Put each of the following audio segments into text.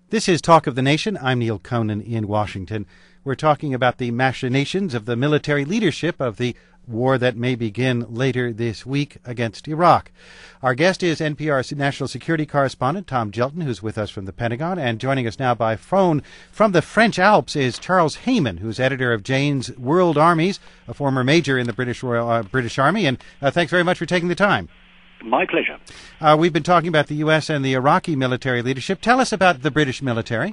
This is Talk of the Nation. I'm Neil Conan in Washington. We're talking about the machinations of the military leadership of the war that may begin later this week against Iraq. Our guest is NPR's national security correspondent, Tom Gjelten, who's with us from the Pentagon. And joining us now by phone from the French Alps is Charles Hayman, who's editor of Jane's World Armies, a former major in the British Army. And thanks very much for taking the time. My pleasure. We've been talking about the U.S. and the Iraqi military leadership. Tell us about the British military.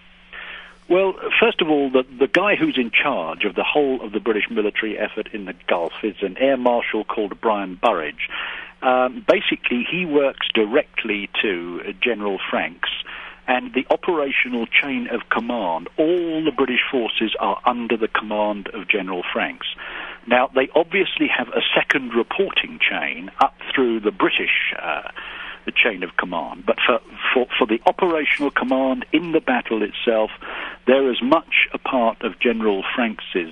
Well, first of all, the guy who's in charge of the whole of the British military effort in the Gulf is an air marshal called Brian Burridge. Basically, he works directly to General Franks, and the operational chain of command, all the British forces are under the command of General Franks. Now, they obviously have a second reporting chain up through the British the chain of command. But for the operational command in the battle itself, they're as much a part of General Franks's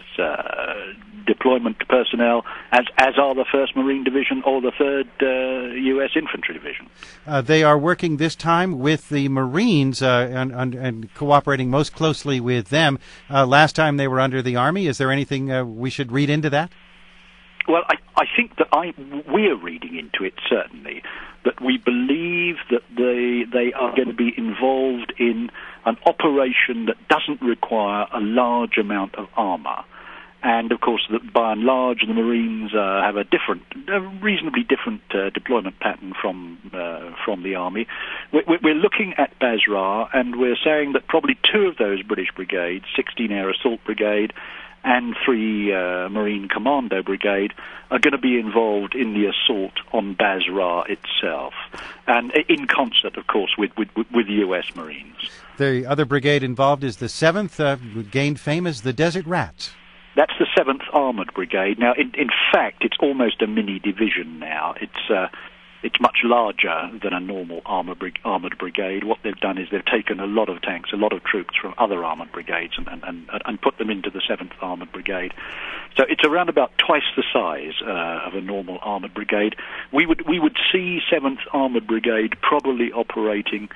deployment personnel as are the 1st Marine Division or the 3rd U.S. Infantry Division. They are working this time with the Marines and cooperating most closely with them. Last time they were under the Army. Is there anything we should read into that? Well, I think that we're reading into it, certainly, that we believe that they are going to be involved in an operation that doesn't require a large amount of armor. And, of course, that by and large, the Marines have a reasonably different deployment pattern from the Army. We're looking at Basra, and we're saying that probably 2 of those British brigades, 16 Air Assault Brigade and 3 Marine Commando Brigade, are going to be involved in the assault on Basra itself, and in concert, of course, with U.S. Marines. The other brigade involved is the 7th, gained fame as the Desert Rats. That's the 7th Armoured Brigade. Now, in fact, it's almost a mini division now. It's much larger than a normal armoured brigade. What they've done is they've taken a lot of tanks, a lot of troops from other armoured brigades and put them into the 7th Armoured Brigade. So it's around about twice the size of a normal armoured brigade. We would see 7th Armoured Brigade probably operating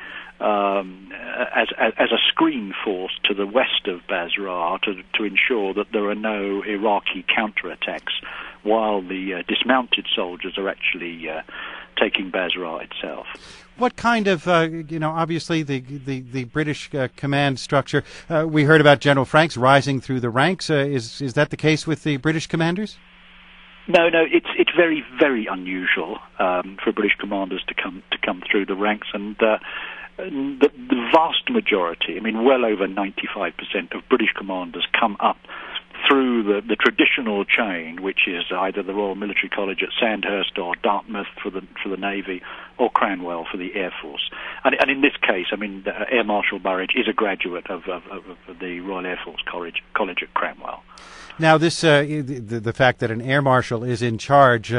as a screen force to the west of Basra to ensure that there are no Iraqi counterattacks while the dismounted soldiers are actually taking Basra itself. What kind of, obviously the British command structure, we heard about General Franks rising through the ranks. Is that the case with the British commanders? No, it's very, very unusual for British commanders to come through the ranks, and the vast majority, well over 95% of British commanders come up through the traditional chain, which is either the Royal Military College at Sandhurst or Dartmouth for the Navy, or Cranwell for the Air Force. And in this case, Air Marshal Burridge is a graduate of the Royal Air Force College at Cranwell. Now, this the fact that an air marshal is in charge,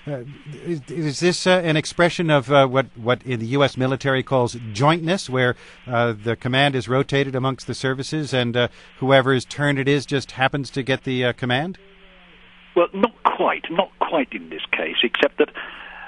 is this an expression of what in the U.S. military calls jointness, where the command is rotated amongst the services and whoever's turn it is just happens to get the command? Well, not quite in this case, except that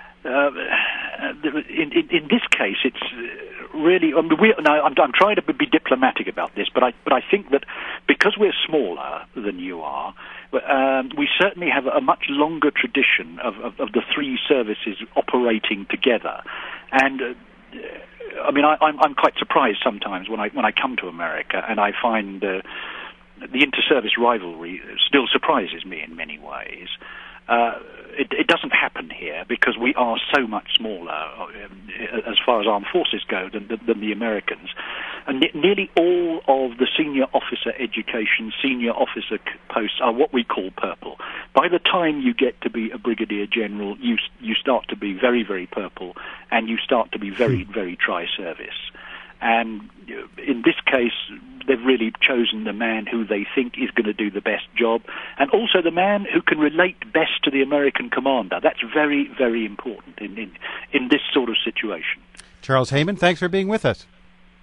in this case, it's really. I'm trying to be diplomatic about this, but I think that because we're smaller than you are, we certainly have a much longer tradition of the 3 services operating together, and. I'm quite surprised sometimes when I come to America and I find the inter-service rivalry still surprises me in many ways. It doesn't happen here because we are so much smaller as far as armed forces go than the Americans. And nearly all of the senior officer education, senior officer posts are what we call purple. By the time you get to be a brigadier general, you start to be very, very purple, and you start to be very, very tri-service. And in this case, they've really chosen the man who they think is going to do the best job, and also the man who can relate best to the American commander. That's very, very important in this sort of situation. Charles Hayman, thanks for being with us.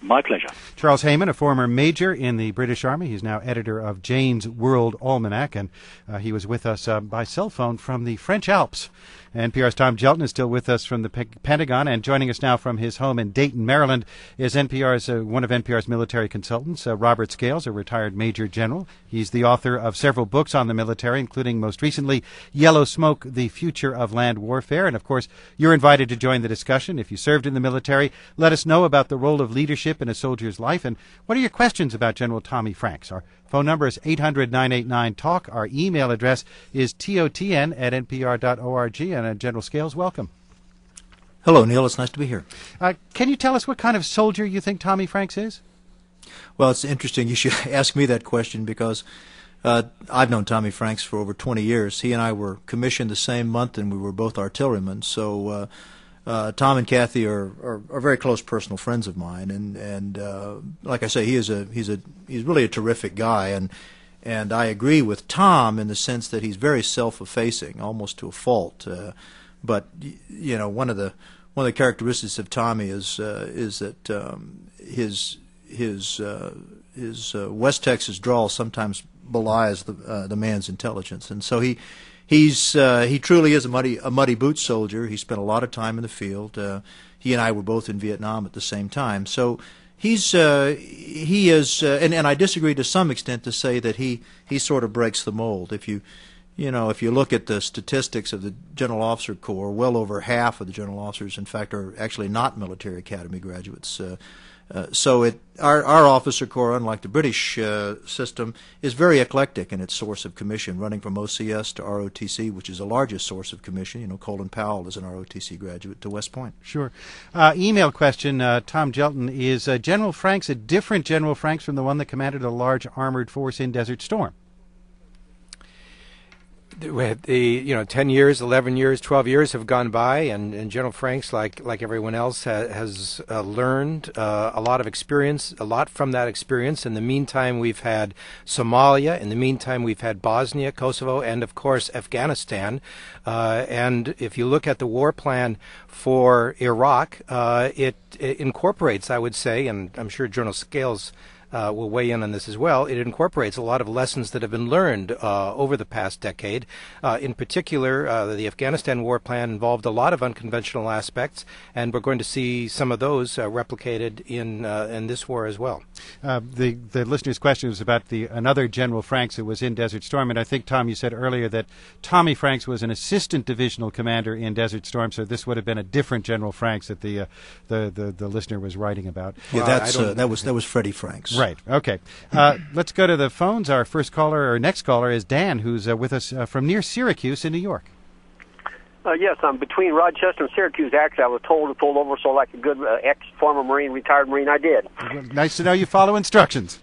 My pleasure. Charles Hayman, a former major in the British Army. He's now editor of Jane's World Almanac, and he was with us by cell phone from the French Alps. NPR's Tom Jelton is still with us from the Pentagon, and joining us now from his home in Dayton, Maryland, is one of NPR's military consultants, Robert Scales, a retired Major General. He's the author of several books on the military, including most recently Yellow Smoke, The Future of Land Warfare. And, of course, you're invited to join the discussion. If you served in the military, let us know about the role of leadership in a soldier's life. And what are your questions about General Tommy Franks? Our phone number is 800-989-TALK. Our email address is totn@npr.org. And General Scales, welcome. Hello, Neil. It's nice to be here. Can you tell us what kind of soldier you think Tommy Franks is? Well, it's interesting you should ask me that question because I've known Tommy Franks for over 20 years. He and I were commissioned the same month, and we were both artillerymen. So Tom and Kathy are very close personal friends of mine, and like I say, he's really a terrific guy, and I agree with Tom in the sense that he's very self-effacing, almost to a fault. But you know, one of the characteristics of Tommy is that his West Texas drawl sometimes belies the man's intelligence, and so he truly is a muddy boots soldier. He spent a lot of time in the field. He and I were both in Vietnam at the same time, so he is, and I disagree to some extent to say that he sort of breaks the mold. If you look at the statistics of the General Officer Corps, well over half of the general officers, in fact, are actually not military academy graduates. So our officer corps, unlike the British system, is very eclectic in its source of commission, running from OCS to ROTC, which is the largest source of commission. You know, Colin Powell is an ROTC graduate, to West Point. Sure. Email question, Tom Jelton, is General Franks a different General Franks from the one that commanded a large armored force in Desert Storm? The 10 years, 11 years, 12 years have gone by, and General Franks, like everyone else, has learned a lot of experience, a lot from that experience. In the meantime, we've had Somalia. In the meantime, we've had Bosnia, Kosovo, and of course Afghanistan. And if you look at the war plan for Iraq, it incorporates, I would say, and I'm sure General Scales will weigh in on this as well. It incorporates a lot of lessons that have been learned over the past decade. In particular, the Afghanistan war plan involved a lot of unconventional aspects, and we're going to see some of those replicated in this war as well. The listener's question was about another General Franks who was in Desert Storm, and I think, Tom, you said earlier that Tommy Franks was an assistant divisional commander in Desert Storm, so this would have been a different General Franks that the listener was writing about. Yeah, that was Freddie Franks. Right. Okay. Let's go to the phones. Our next caller is Dan, who's with us from near Syracuse in New York. Yes, I'm between Rochester and Syracuse. Actually, I was told to pull over, so like a good ex-former Marine, retired Marine, I did. Nice to know you follow instructions.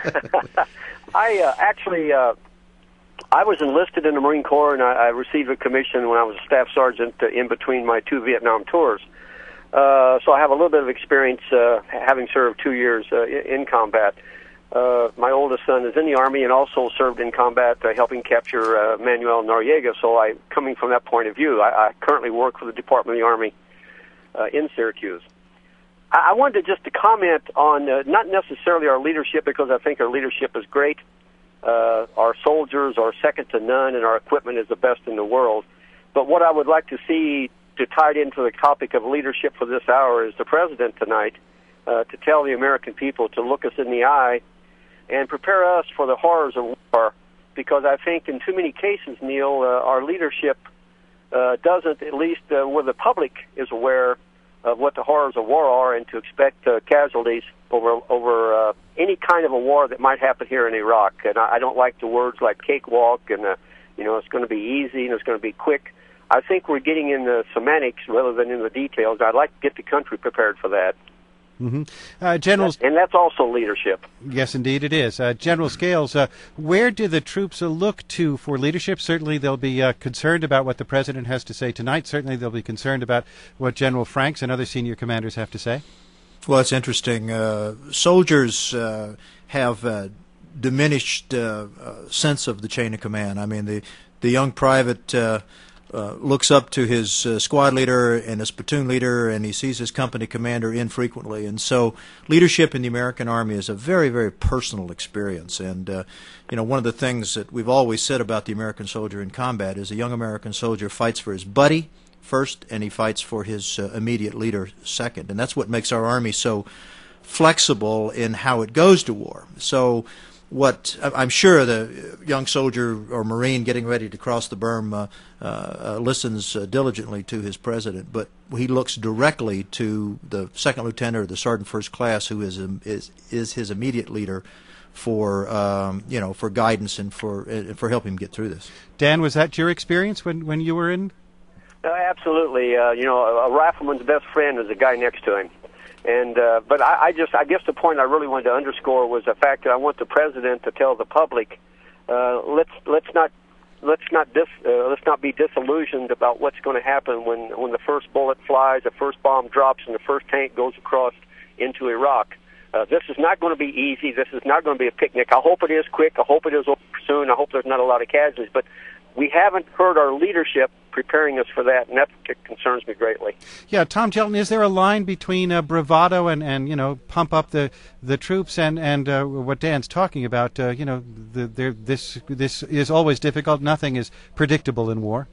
I was enlisted in the Marine Corps, and I received a commission when I was a staff sergeant in between my two Vietnam tours. So I have a little bit of experience having served 2 years in combat. My oldest son is in the Army and also served in combat helping capture Manuel Noriega. So coming from that point of view, I currently work for the Department of the Army in Syracuse. I wanted just to comment on not necessarily our leadership, because I think our leadership is great. Our soldiers are second to none, and our equipment is the best in the world. But what I would like to see to tie it into the topic of leadership for this hour is the President tonight to tell the American people to look us in the eye and prepare us for the horrors of war, because I think in too many cases, Neil, our leadership doesn't, at least where the public is aware of what the horrors of war are, and to expect casualties over any kind of a war that might happen here in Iraq. And I don't like the words like cakewalk and, it's going to be easy and it's going to be quick. I think we're getting in the semantics rather than in the details. I'd like to get the country prepared for that. Mm-hmm. And that's also leadership. Yes, indeed it is. General Scales, where do the troops look to for leadership? Certainly they'll be concerned about what the President has to say tonight. Certainly they'll be concerned about what General Franks and other senior commanders have to say. Well, it's interesting. Soldiers have diminished sense of the chain of command. I mean, the young private looks up to his squad leader and his platoon leader, and he sees his company commander infrequently. And so leadership in the American Army is a very, very personal experience. And, one of the things that we've always said about the American soldier in combat is a young American soldier fights for his buddy first, and he fights for his immediate leader second. And that's what makes our Army so flexible in how it goes to war. So what I'm sure the young soldier or Marine getting ready to cross the berm listens diligently to his president, but he looks directly to the second lieutenant or the sergeant first class, who is his immediate leader, for for guidance and for helping him get through this. Dan, was that your experience when you were in? Absolutely. A rifleman's best friend is the guy next to him. And but I guess the point I really wanted to underscore was the fact that I want the president to tell the public, let's not be disillusioned about what's going to happen when the first bullet flies, the first bomb drops, and the first tank goes across into Iraq. This is not going to be easy. This is not going to be a picnic. I hope it is quick. I hope it is over soon. I hope there's not a lot of casualties. But we haven't heard our leadership preparing us for that, and that concerns me greatly. Yeah, Tom Jelton, is there a line between bravado and pump up the troops and what Dan's talking about? This is always difficult. Nothing is predictable in war.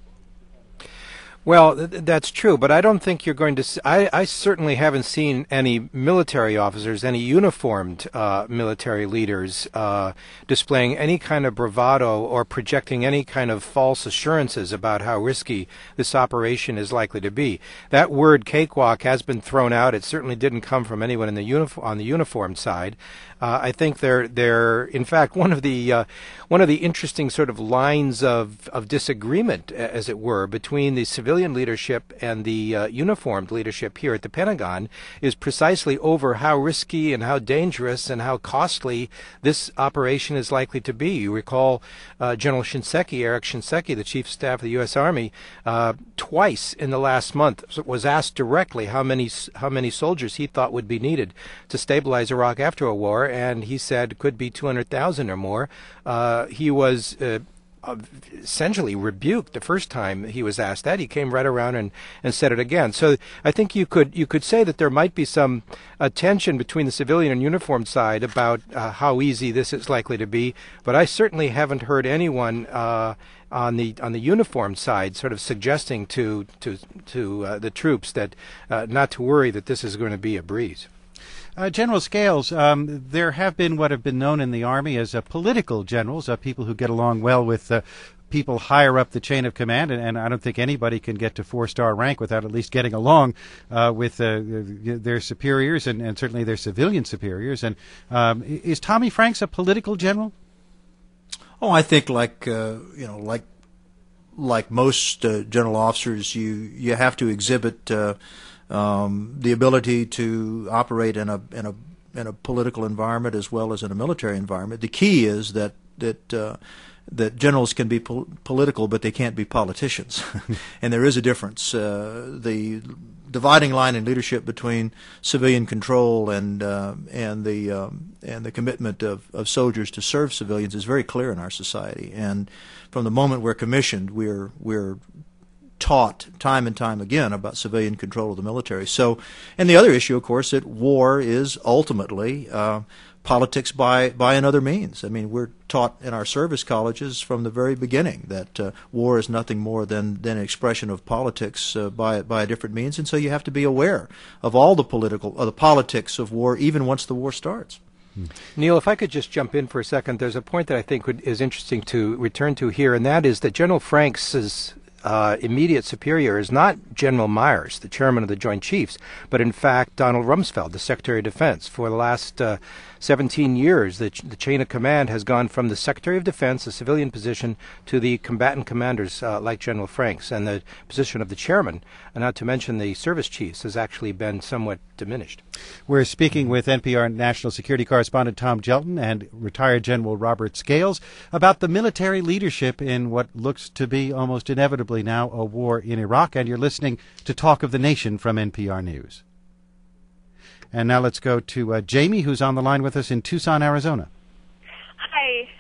Well, that's true, but I don't think you're going to I certainly haven't seen any military officers, any uniformed military leaders displaying any kind of bravado or projecting any kind of false assurances about how risky this operation is likely to be. That word cakewalk has been thrown out. It certainly didn't come from anyone in the on the uniformed side. I think they're in fact one of the interesting sort of lines of disagreement, as it were, between the civilian leadership and the uniformed leadership here at the Pentagon is precisely over how risky and how dangerous and how costly this operation is likely to be. You recall General Shinseki, Eric Shinseki, the Chief of Staff of the U.S. Army, twice in the last month was asked directly how many soldiers he thought would be needed to stabilize Iraq after a war, and he said could be 200,000 or more. He was essentially rebuked the first time he was asked that. He came right around and said it again. So I think you could say that there might be some tension between the civilian and uniformed side about how easy this is likely to be, but I certainly haven't heard anyone on the uniformed side sort of suggesting to the troops that not to worry, that this is going to be a breeze. General Scales, there have been what have been known in the Army as political generals, people who get along well with people higher up the chain of command, and I don't think anybody can get to 4-star rank without at least getting along with their superiors and certainly their civilian superiors. And is Tommy Franks a political general? Oh, I think like most general officers, you have to exhibit the ability to operate in a political environment as well as in a military environment. The key is that generals can be political, but they can't be politicians, and there is a difference. The dividing line in leadership between civilian control and the commitment of soldiers to serve civilians is very clear in our society. And from the moment we're commissioned, we're taught time and time again about civilian control of the military. So, and the other issue, of course, that war is ultimately politics by another means. I mean, we're taught in our service colleges from the very beginning that war is nothing more than an expression of politics by a different means, and so you have to be aware of all the politics of war, even once the war starts. Neil, if I could just jump in for a second, there's a point that I think is interesting to return to here, and that is that General Franks' immediate superior is not General Myers, the chairman of the Joint Chiefs, but in fact Donald Rumsfeld, the Secretary of Defense. For the last 17 years, the chain of command has gone from the Secretary of Defense, a civilian position, to the combatant commanders like General Franks, and the position of the chairman, and not to mention the service chiefs, has actually been somewhat diminished. We're speaking with NPR national security correspondent Tom Jelton and retired General Robert Scales about the military leadership in what looks to be almost inevitably now a war in Iraq, and you're listening to Talk of the Nation from NPR News. And now let's go to Jamie, who's on the line with us in Tucson, Arizona. Hi.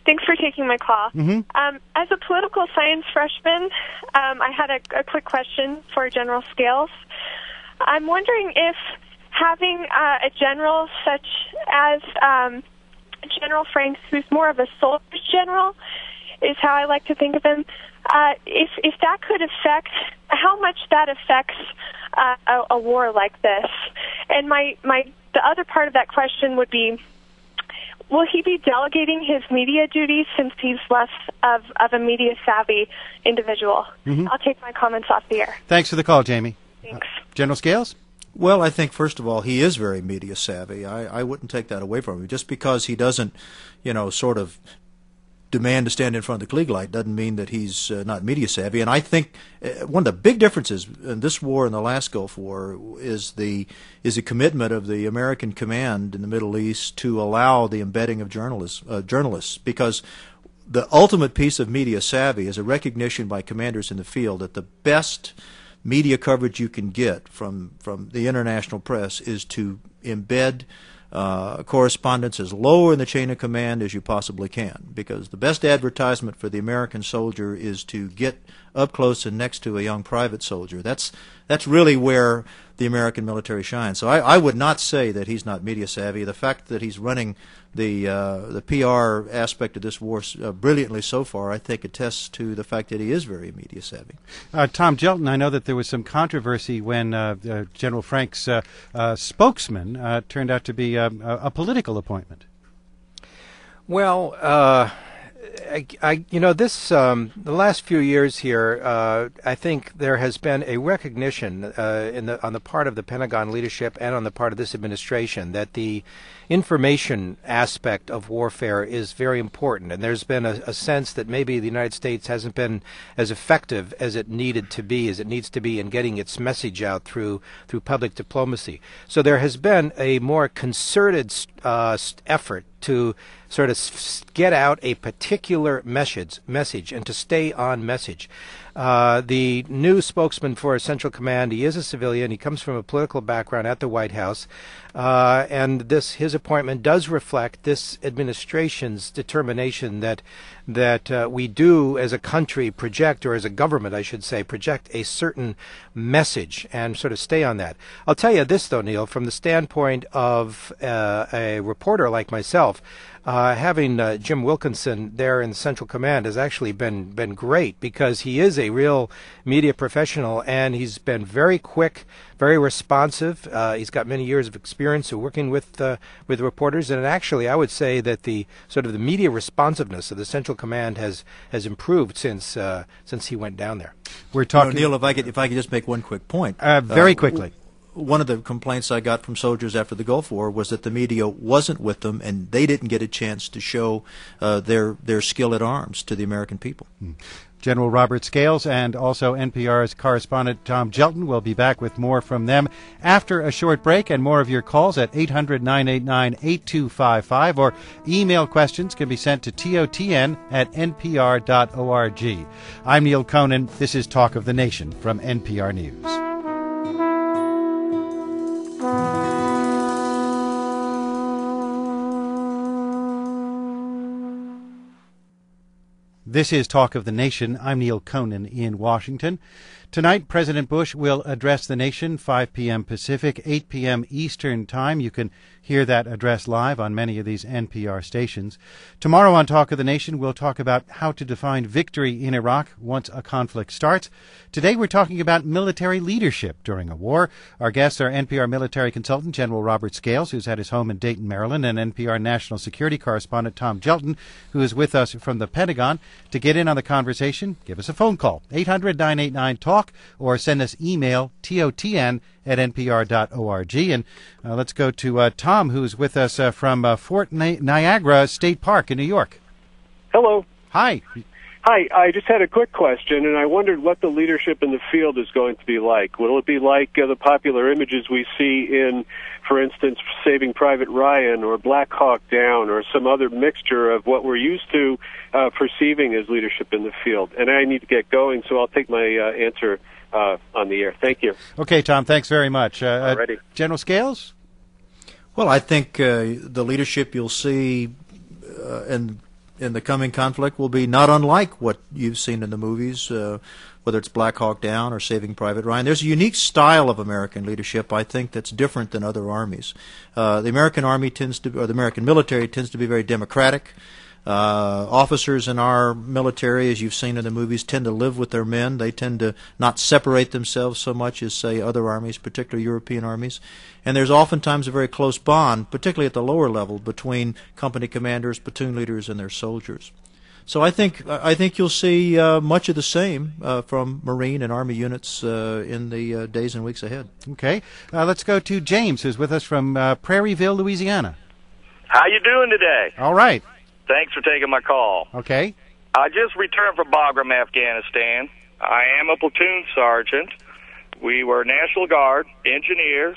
Thanks for taking my call. As a political science freshman, I had a quick question for General Scales. I'm wondering if having a general such as General Franks, who's more of a soldier's general, is how I like to think of him, if that could affect, how much that affects a war like this. And the other part of that question would be, will he be delegating his media duties since he's less of a media-savvy individual? I'll take my comments off the air. Thanks for the call, Jamie. Thanks. General Scales? Well, I think, first of all, he is very media savvy. I wouldn't take that away from him. Just because he doesn't, sort of demand to stand in front of the Klieg light doesn't mean that he's not media savvy. And I think one of the big differences in this war and the last Gulf War is the commitment of the American command in the Middle East to allow the embedding of journalists, because the ultimate piece of media savvy is a recognition by commanders in the field that the best media coverage you can get from the international press is to embed correspondence as low in the chain of command as you possibly can, because the best advertisement for the American soldier is to get up close and next to a young private soldier. That's really where the American military shines. So I would not say that he's not media savvy. The fact that he's running the PR aspect of this war brilliantly so far, I think, attests to the fact that he is very media savvy. Tom Jelton, I know that there was some controversy when General Franks' spokesman turned out to be a political appointment. Well, the last few years here, I think there has been a recognition on the part of the Pentagon leadership and on the part of this administration that the information aspect of warfare is very important, and there's been a sense that maybe the United States hasn't been as effective as it needs to be in getting its message out through public diplomacy. So there has been a more concerted effort to sort of get out a particular message and to stay on message. The new spokesman for Central Command, he is a civilian. He comes from a political background at the White House, and his appointment does reflect this administration's determination that we do, as a country, project, or as a government, I should say, project a certain message and sort of stay on that. I'll tell you this, though, Neil, from the standpoint of a reporter like myself, having Jim Wilkinson there in Central Command has actually been great, because he is a real media professional, and he's been very quick, very responsive. He's got many years of experience of working with reporters, and actually I would say that the sort of the media responsiveness of the Central Command has improved since he went down there. We're talking, Neil, if I could just make one quick point. Very quickly. One of the complaints I got from soldiers after the Gulf War was that the media wasn't with them, and they didn't get a chance to show their skill at arms to the American people. General Robert Scales and also NPR's correspondent Tom Jelton will be back with more from them after a short break, and more of your calls at 800-989-8255, or email questions can be sent to totn@npr.org. I'm Neil Conan. This is Talk of the Nation from NPR News. This is Talk of the Nation. I'm Neil Conan in Washington. Tonight, President Bush will address the nation, 5 p.m. Pacific, 8 p.m. Eastern Time. You can hear that address live on many of these NPR stations. Tomorrow on Talk of the Nation, we'll talk about how to define victory in Iraq once a conflict starts. Today, we're talking about military leadership during a war. Our guests are NPR military consultant General Robert Scales, who's at his home in Dayton, Maryland, and NPR national security correspondent Tom Jelton, who is with us from the Pentagon. To get in on the conversation, give us a phone call, 800-989-TALK, or send us email, totn@npr.org. And let's go to Tom, who's with us from Fort Niagara State Park in New York. Hello. Hi. Hi, I just had a quick question, and I wondered what the leadership in the field is going to be like. Will it be like the popular images we see in, for instance, Saving Private Ryan or Black Hawk Down, or some other mixture of what we're used to perceiving as leadership in the field? And I need to get going, so I'll take my answer on the air. Thank you. Okay, Tom, thanks very much. Alrighty. General Scales? Well, I think the leadership you'll see in in the coming conflict will be not unlike what you've seen in the movies, whether it's Black Hawk Down or Saving Private Ryan. There's a unique style of American leadership, I think, that's different than other armies. The American Army the American military tends to be very democratic. Officers in our military, as you've seen in the movies, tend to live with their men. They tend to not separate themselves so much as, say, other armies, particularly European armies. And there's oftentimes a very close bond, particularly at the lower level, between company commanders, platoon leaders, and their soldiers. So I think you'll see much of the same from Marine and Army units in the days and weeks ahead. Okay. Let's go to James, who's with us from Prairieville, Louisiana. How you doing today? All right. Thanks for taking my call. Okay. I just returned from Bagram, Afghanistan. I am a platoon sergeant. We were National Guard engineers.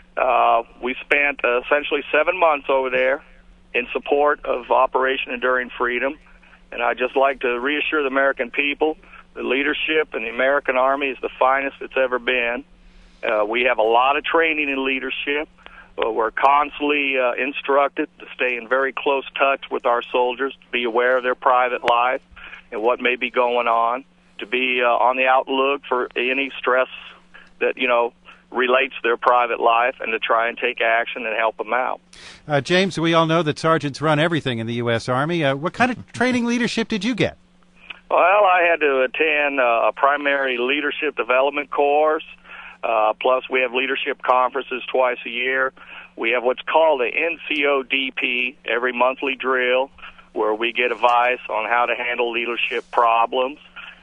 We spent essentially 7 months over there in support of Operation Enduring Freedom. And I'd just like to reassure the American people, the leadership in the American Army is the finest it's ever been. We have a lot of training in leadership. We're constantly instructed to stay in very close touch with our soldiers, to be aware of their private life and what may be going on, to be on the outlook for any stress that, relates to their private life, and to try and take action and help them out. James, we all know that sergeants run everything in the U.S. Army. What kind of training leadership did you get? Well, I had to attend a primary leadership development course. Plus, we have leadership conferences twice a year. We have what's called the NCODP, every monthly drill, where we get advice on how to handle leadership problems.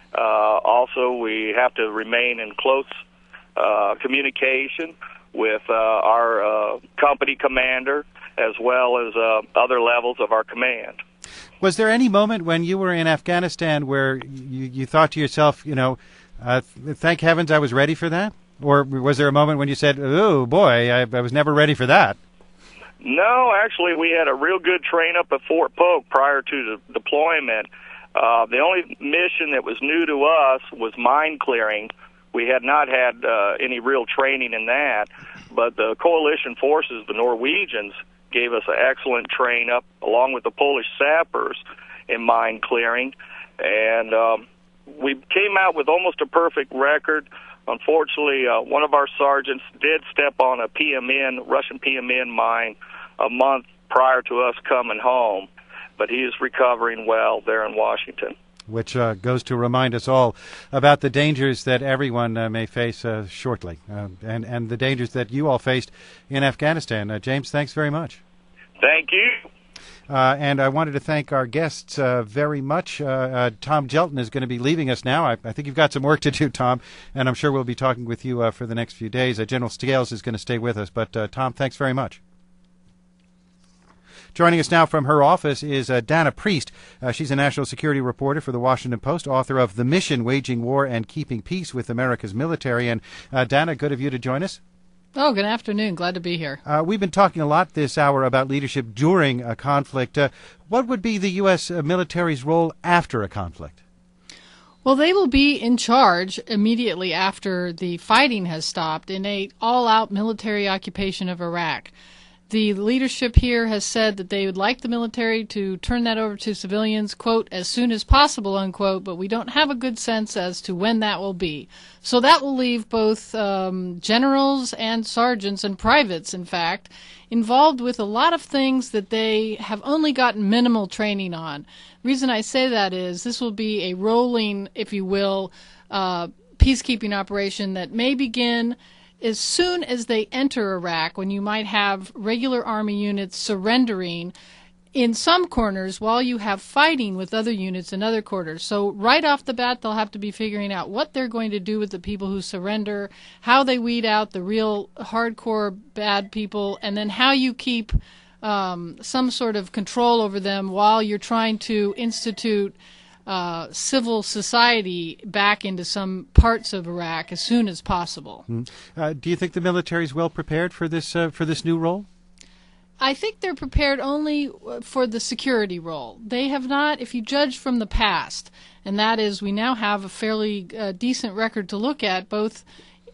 Also, we have to remain in close communication with our company commander, as well as other levels of our command. Was there any moment when you were in Afghanistan where you thought to yourself, thank heavens I was ready for that? Or was there a moment when you said, oh, boy, I was never ready for that? No, actually, we had a real good train up at Fort Polk prior to the deployment. The only mission that was new to us was mine clearing. We had not had any real training in that, but the coalition forces, the Norwegians, gave us an excellent train up, along with the Polish sappers, in mine clearing. And we came out with almost a perfect record. Unfortunately, one of our sergeants did step on a Russian PMN mine a month prior to us coming home, but he is recovering well there in Washington. Which goes to remind us all about the dangers that everyone may face shortly, and the dangers that you all faced in Afghanistan. James, thanks very much. Thank you. And I wanted to thank our guests very much. Tom Jelton is going to be leaving us now. I think you've got some work to do, Tom, and I'm sure we'll be talking with you for the next few days. General Scales is going to stay with us, but Tom, thanks very much. Joining us now from her office is Dana Priest. She's a national security reporter for the Washington Post, author of The Mission, Waging War and Keeping Peace with America's Military. And Dana, good of you to join us. Oh, good afternoon. Glad to be here. We've been talking a lot this hour about leadership during a conflict. What would be the U.S. military's role after a conflict? Well, they will be in charge immediately after the fighting has stopped in an all-out military occupation of Iraq. The leadership here has said that they would like the military to turn that over to civilians, quote, as soon as possible, unquote, but we don't have a good sense as to when that will be. So that will leave both generals and sergeants and privates, in fact, involved with a lot of things that they have only gotten minimal training on. The reason I say that is this will be a rolling, if you will, peacekeeping operation that may begin as soon as they enter Iraq, when you might have regular Army units surrendering in some corners while you have fighting with other units in other corners. So right off the bat, they'll have to be figuring out what they're going to do with the people who surrender, how they weed out the real hardcore bad people, and then how you keep some sort of control over them while you're trying to institute civil society back into some parts of Iraq as soon as possible. Do you think the military is well prepared for this new role? I think they're prepared only for the security role. They have not, if you judge from the past, and that is we now have a fairly decent record to look at, both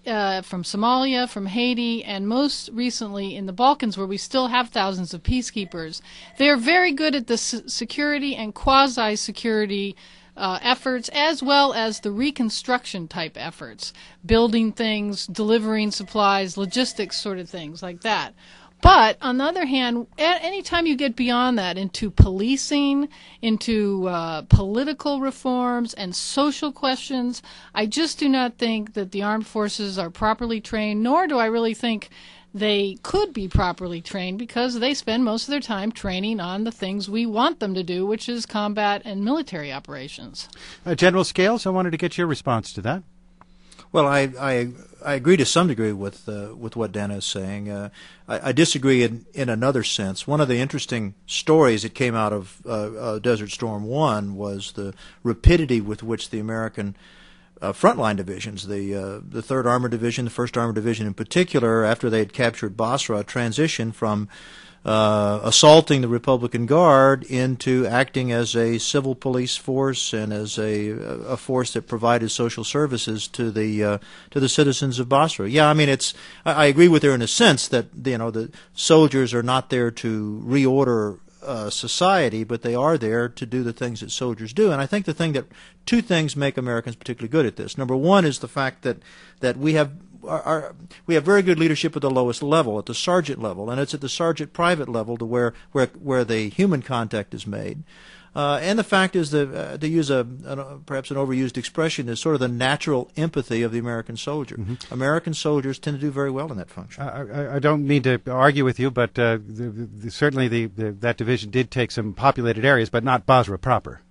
from Somalia, from Haiti, and most recently in the Balkans, where we still have thousands of peacekeepers. They are very good at the security and quasi-security efforts, as well as the reconstruction type efforts, building things, delivering supplies, logistics sort of things like that. But on the other hand, anytime you get beyond that into policing, into political reforms and social questions, I just do not think that the armed forces are properly trained, nor do I really think they could be properly trained, because they spend most of their time training on the things we want them to do, which is combat and military operations. General Scales, I wanted to get your response to that. Well, I agree to some degree with what Dana is saying. I disagree in another sense. One of the interesting stories that came out of Desert Storm 1 was the rapidity with which the American frontline divisions, the 3rd Armored Division, the 1st Armored Division in particular, after they had captured Basra, transitioned from assaulting the Republican Guard into acting as a civil police force and as a force that provided social services to the citizens of Basra. Yeah, I mean, I agree with her in a sense that the soldiers are not there to reorder society, but they are there to do the things that soldiers do. And I think two things make Americans particularly good at this. Number one is the fact that we have very good leadership at the lowest level, at the sergeant level, and it's at the sergeant private level to where the human contact is made. And the fact is that, to use perhaps an overused expression, is sort of the natural empathy of the American soldier. Mm-hmm. American soldiers tend to do very well in that function. I don't mean to argue with you, but certainly that division did take some populated areas, but not Basra proper.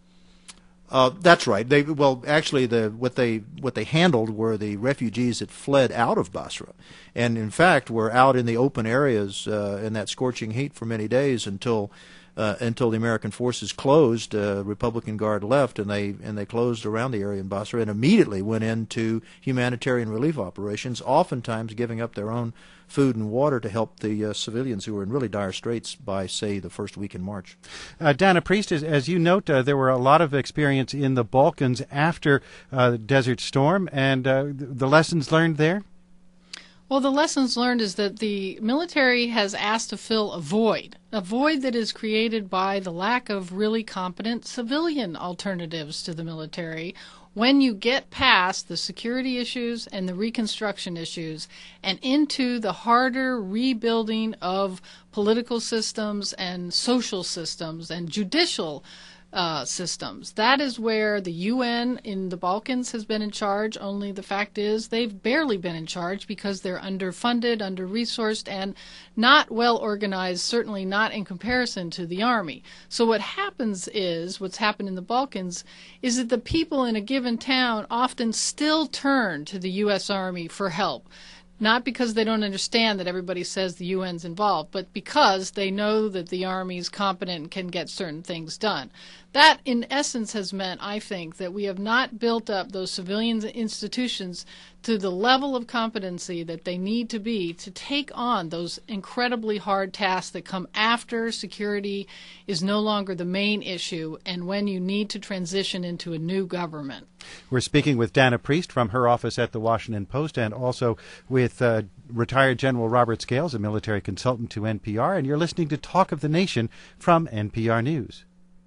That's right. Actually, what they handled were the refugees that fled out of Basra, and in fact were out in the open areas in that scorching heat for many days until the American forces closed. Republican Guard left, and they closed around the area in Basra and immediately went into humanitarian relief operations, oftentimes giving up their own food and water to help the civilians who were in really dire straits by, say, the first week in March. Dana Priest, as you note, there were a lot of experience in the Balkans after Desert Storm, and the lessons learned there? Well, the lessons learned is that the military has asked to fill a void that is created by the lack of really competent civilian alternatives to the military. When you get past the security issues and the reconstruction issues and into the harder rebuilding of political systems and social systems and judicial systems, that is where the UN in the Balkans has been in charge. Only the fact is they've barely been in charge because they're underfunded, under-resourced, and not well organized, certainly not in comparison to the Army. So what happens is, what's happened in the Balkans, is that the people in a given town often still turn to the U.S. Army for help. Not because they don't understand that everybody says the UN's involved, but because they know that the Army's competent and can get certain things done. That, in essence, has meant, I think, that we have not built up those civilian institutions to the level of competency that they need to be to take on those incredibly hard tasks that come after security is no longer the main issue and when you need to transition into a new government. We're speaking with Dana Priest from her office at the Washington Post, and also with retired General Robert Scales, a military consultant to NPR, and you're listening to Talk of the Nation from NPR News.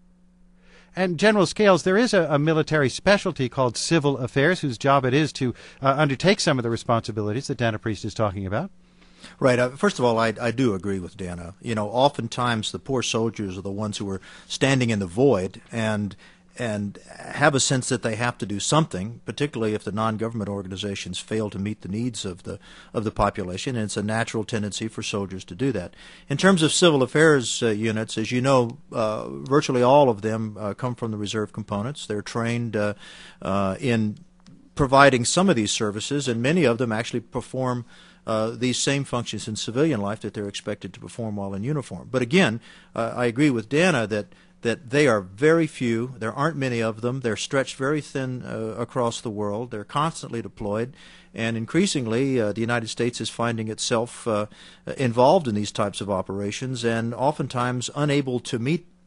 And General Scales, there is a military specialty called Civil Affairs, whose job it is to undertake some of the responsibilities that Dana Priest is talking about. Right. First of all, I do agree with Dana. Oftentimes the poor soldiers are the ones who are standing in the void and have a sense that they have to do something, particularly if the non-government organizations fail to meet the needs of the population, and it's a natural tendency for soldiers to do that. In terms of civil affairs units, as you know, virtually all of them come from the reserve components. They're trained in providing some of these services, and many of them actually perform these same functions in civilian life that they're expected to perform while in uniform. But again, I agree with Dana that they are very few. There aren't many of them. They're stretched very thin across the world. They're constantly deployed. And increasingly, the United States is finding itself involved in these types of operations and oftentimes unable to meet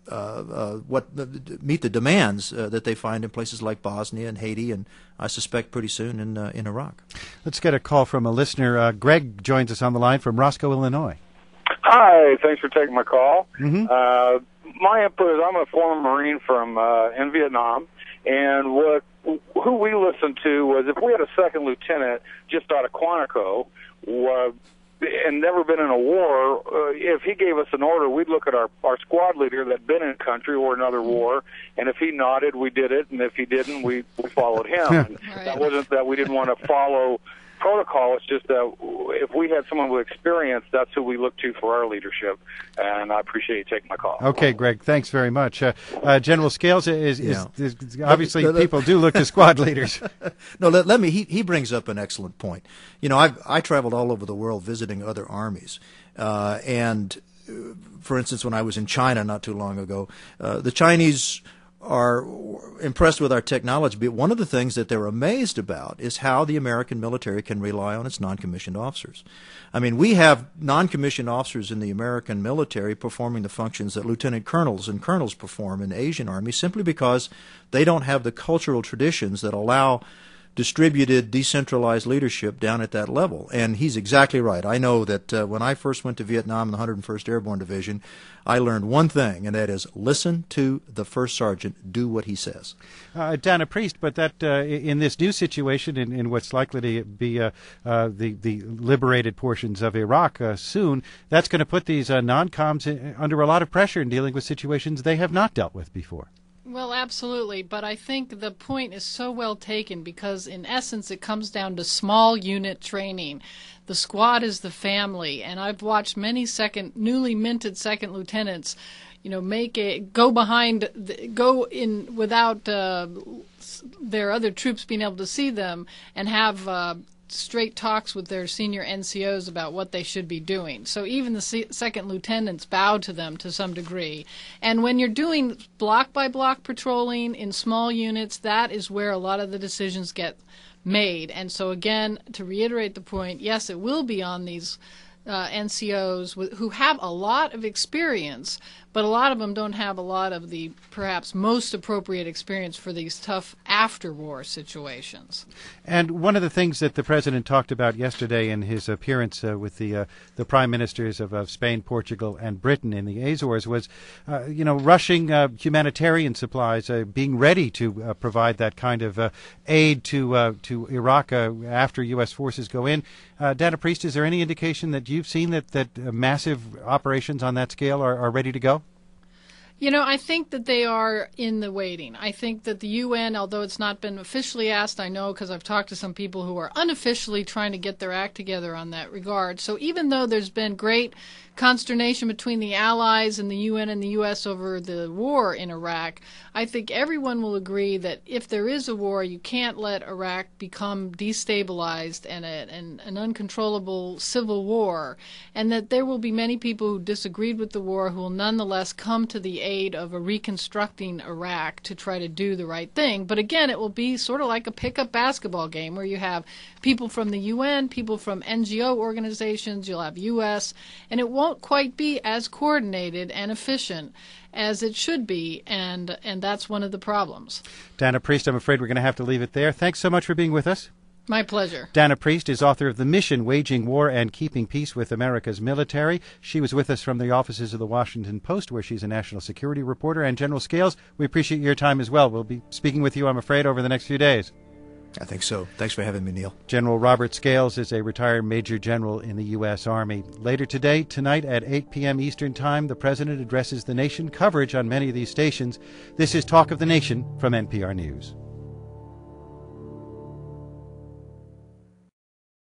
meet the demands that they find in places like Bosnia and Haiti, and I suspect pretty soon in Iraq. Let's get a call from a listener. Greg joins us on the line from Roscoe, Illinois. Hi, thanks for taking my call. Mm-hmm. My input is I'm a former Marine from in Vietnam, and who we listened to was if we had a second lieutenant just out of Quantico and never been in a war, if he gave us an order, we'd look at our squad leader that'd been in country or another war, and if he nodded, we did it, and if he didn't, we followed him. And Right. that wasn't that we didn't want to follow protocol. It's just that if we had someone with experience, that's who we look to for our leadership, and I appreciate you taking my call. Okay, Greg, thanks very much. General Scales is obviously people do look to squad leaders. No, let me. He brings up an excellent point. You know, I traveled all over the world visiting other armies, and for instance, when I was in China not too long ago, the Chinese are impressed with our technology, but one of the things that they're amazed about is how the American military can rely on its non-commissioned officers. I mean, we have non-commissioned officers in the American military performing the functions that lieutenant colonels and colonels perform in Asian armies simply because they don't have the cultural traditions that allow distributed, decentralized leadership down at that level. And he's exactly right. I know that when I first went to Vietnam in the 101st Airborne Division, I learned one thing, and that is listen to the first sergeant, do what he says. Dana Priest, but that in this new situation, in what's likely to be the liberated portions of Iraq soon, that's going to put these non-coms under a lot of pressure in dealing with situations they have not dealt with before. Well, absolutely, but I think the point is so well taken because, in essence, it comes down to small unit training. The squad is the family, and I've watched many newly minted second lieutenants, go in without their other troops being able to see them, and have straight talks with their senior NCOs about what they should be doing. So even the second lieutenants bow to them to some degree. And when you're doing block-by-block patrolling in small units, that is where a lot of the decisions get made. And so again, to reiterate the point, yes, it will be on these NCOs who have a lot of experience, but a lot of them don't have a lot of the perhaps most appropriate experience for these tough after-war situations. And one of the things that the President talked about yesterday in his appearance with the Prime Ministers of Spain, Portugal, and Britain in the Azores was, rushing humanitarian supplies, being ready to provide that kind of aid to Iraq after U.S. forces go in. Dana Priest, is there any indication that you've seen that massive operations on that scale are ready to go? I think that they are in the waiting. I think that the UN, although it's not been officially asked, I know because I've talked to some people who are unofficially trying to get their act together on that regard. So even though there's been great consternation between the Allies and the UN and the U.S. over the war in Iraq, I think everyone will agree that if there is a war, you can't let Iraq become destabilized and an uncontrollable civil war, and that there will be many people who disagreed with the war who will nonetheless come to the aid of a reconstructing Iraq to try to do the right thing. But again, it will be sort of like a pickup basketball game where you have people from the UN, people from NGO organizations, you'll have U.S., and it won't quite be as coordinated and efficient as it should be, and that's one of the problems. Dana Priest, I'm afraid we're going to have to leave it there. Thanks so much for being with us. My pleasure. Dana Priest is author of The Mission, Waging War and Keeping Peace with America's Military. She was with us from the offices of the Washington Post, where she's a national security reporter. And General Scales, we appreciate your time as well. We'll be speaking with you, I'm afraid, over the next few days. I think so. Thanks for having me, Neil. General Robert Scales is a retired Major General in the U.S. Army. Later tonight at 8 p.m. Eastern Time, the President addresses the nation. Coverage on many of these stations. This is Talk of the Nation from NPR News.